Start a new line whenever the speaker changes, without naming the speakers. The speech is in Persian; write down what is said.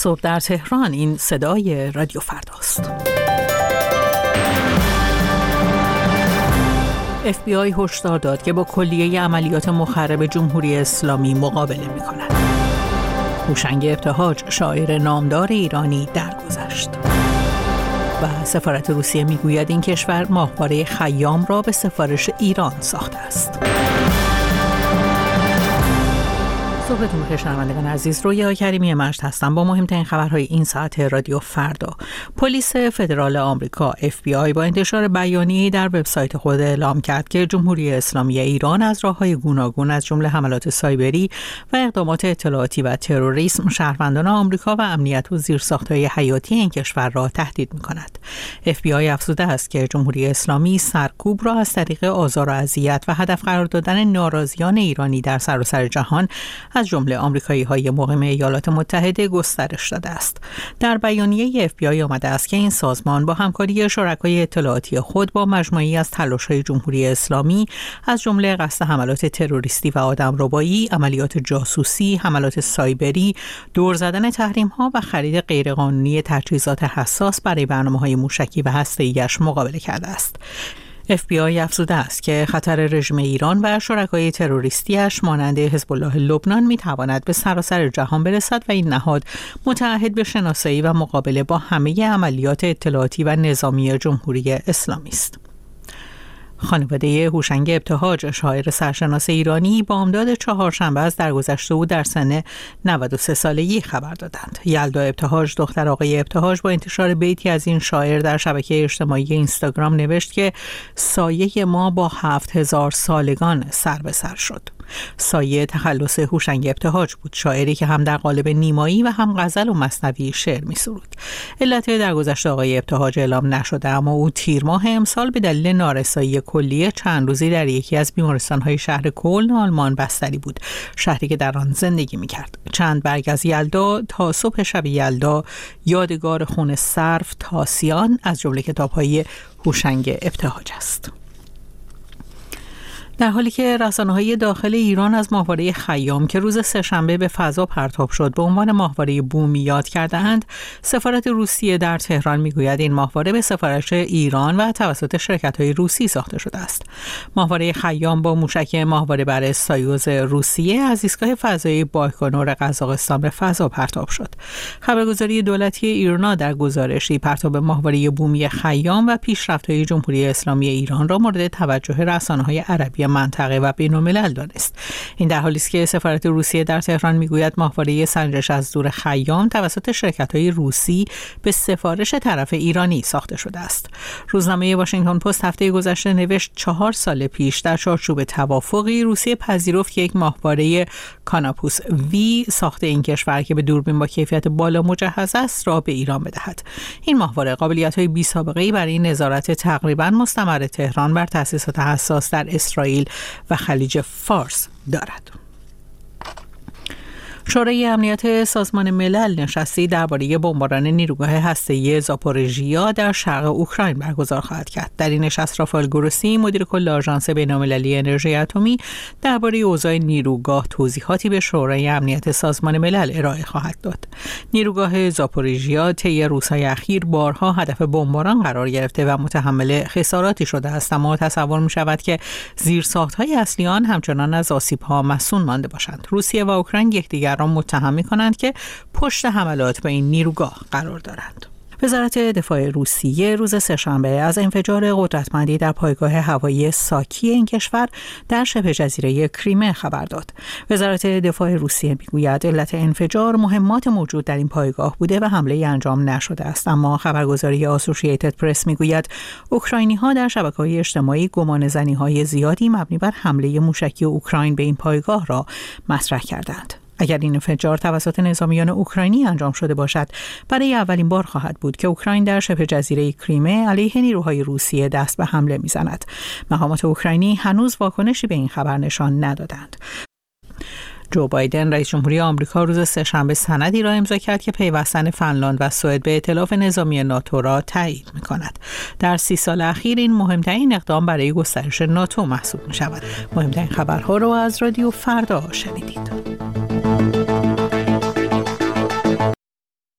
صبح در تهران، این صدای رادیو فرداست. FBI هشدار داد که با کلیه عملیات مخرب جمهوری اسلامی مقابله می‌کند. هوشنگ ابتهاج، شاعر نامدار ایرانی، درگذشت. و سفارت روسیه میگوید این کشور ماهواره خیام را به سفارش ایران ساخته است. صبحتون بخیر شنوندگان عزیز، رویا کریمی مجد هستم با مهمترین خبرهای این ساعت رادیو فردا. پلیس فدرال آمریکا FBI با انتشار بیانیه‌ای در وبسایت خود اعلام کرد که جمهوری اسلامی ایران از راه‌های گوناگون از جمله حملات سایبری و اقدامات اطلاعاتی و تروریسم شهروندان آمریکا و امنیت و زیرساخت‌های حیاتی این کشور را تهدید می‌کند. FBI افزوده است که جمهوری اسلامی سرکوب را از طریق آزار و اذیت و هدف قرار دادن ناراضیان ایرانی در سراسر جهان از جمله آمریکایی‌های مقیم ایالات متحده گسترش داده است. در بیانیه FBI آمده است که این سازمان با همکاری شرکای اطلاعاتی خود با مجموعه‌ای از تلاش‌های جمهوری اسلامی از جمله قصد حملات تروریستی و آدمربایی، عملیات جاسوسی، حملات سایبری، دور زدن تحریم‌ها و خرید غیرقانونی تجهیزات حساس برای برنامه‌های موشکی و هسته‌ای‌اش مقابله کرده است. FBI افزوده است که خطر رژیم ایران و شرکای تروریستیش مانند حزب الله لبنان میتواند به سراسر جهان برسد و این نهاد متعهد به شناسایی و مقابله با همه عملیات اطلاعاتی و نظامی جمهوری اسلامی است. خانواده هوشنگ ابتهاج، شاعر سرشناس ایرانی، بامداد چهارشنبه از درگذشت او در سن 93 سالگی خبر دادند. یلدا ابتهاج، دختر آقای ابتهاج، با انتشار بیتی از این شاعر در شبکه اجتماعی اینستاگرام نوشت که سایه ما با 7000 سالگان سر به سر شد. سایه تخلص هوشنگ ابتهاج بود، شاعری که هم در قالب نیمایی و هم غزل و مثنوی شعر می سرود. علت درگذشت آقای ابتهاج اعلام نشده، اما او تیر ماه امسال به دلیل نارسایی کلیه چند روزی در یکی از بیمارستان‌های شهر کلن آلمان بستری بود، شهری که در آن زندگی می‌کرد. چند برگ از یلدا تا صبح شب یلدا، یادگار خون سرف تاسیان از جمله کتاب‌های هوشنگ ابتهاج است. در حالی که رسانه‌های داخل ایران از ماهواره خیام که روز سه‌شنبه به فضا پرتاب شد به عنوان ماهواره بومی یاد کرده‌اند، سفارت روسیه در تهران میگوید این ماهواره به سفارش ایران و توسط شرکت‌های روسی ساخته شده است. ماهواره خیام با موشک ماهواره بر سایوز روسیه از ایستگاه فضایی بایکنور قزاقستان به فضا پرتاب شد. خبرگزاری دولتی ایرنا در گزارشی پرتاب ماهواره بومی خیام و پیشرفت‌های جمهوری اسلامی ایران را مورد توجه رسانه‌های عربی منطقه و بین‌الملل دانست. این در حالی است که سفارت روسیه در تهران میگوید ماهواره سنجش از دور خیام توسط شرکت‌های روسی به سفارش طرف ایرانی ساخته شده است. روزنامه واشنگتن پست هفته گذشته نوشت 4 سال پیش در چارچوب توافقی روسیه پذیرفت که یک ماهواره کاناپوس وی ساخته این کشور که به دوربین با کیفیت بالا مجهز است را به ایران بدهد. این ماهواره قابلیت‌های بی‌سابقه‌ای برای نظارت تقریباً مستمر تهران بر تأسیسات حساس در اسرائیل و خلیج فارس دارد. شورای امنیت سازمان ملل نشستی درباره بمباران نیروگاه هسته‌ای زاپوریژیا در شرق اوکراین برگزار خواهد کرد. در این نشست رافائل گروسی، مدیر کل آژانس بین‌المللی انرژی اتمی، درباره اوضاع نیروگاه توضیحاتی به شورای امنیت سازمان ملل ارائه خواهد داد. نیروگاه زاپوریژیا طی روزهای اخیر بارها هدف بمباران قرار گرفته و متحمل خساراتی شده است، اما تصور می‌شود که زیرساخت‌های اصلی آن همچنان از آسیب‌ها مصون مانده باشند. روسیه و اوکراین یکدیگر را متهم می‌کنند که پشت حملات به این نیروگاه قرار دارند. وزارت دفاع روسیه روز سه‌شنبه از انفجار قدرتمندی در پایگاه هوایی ساکی این کشور در شبه جزیره کریمه خبر داد. وزارت دفاع روسیه میگوید علت انفجار مهمات موجود در این پایگاه بوده و حمله انجام نشده است، اما خبرگزاری آسوشییتد پرس میگوید اوکراینی‌ها در شبکه‌های اجتماعی گمانه‌زنی‌های زیادی مبنی بر حمله موشکی اوکراین به این پایگاه را مطرح کردند. اگر این انفجار توسط نظامیان اوکراینی انجام شده باشد، برای اولین بار خواهد بود که اوکراین در شبه جزیره کریمه علیه نیروهای روسیه دست به حمله می‌زند. مقامات اوکراینی هنوز واکنشی به این خبر نشان ندادند. جو بایدن رئیس جمهوری آمریکا روز سه‌شنبه سندی را امضا کرد که پیوستن فنلاند و سوئد به ائتلاف نظامی ناتو را تایید می‌کند. در 30 سال اخیر این مهمترین اقدام برای گسترش ناتو محسوب می‌شود. مهمترین خبرها را از رادیو فردا شنیدید.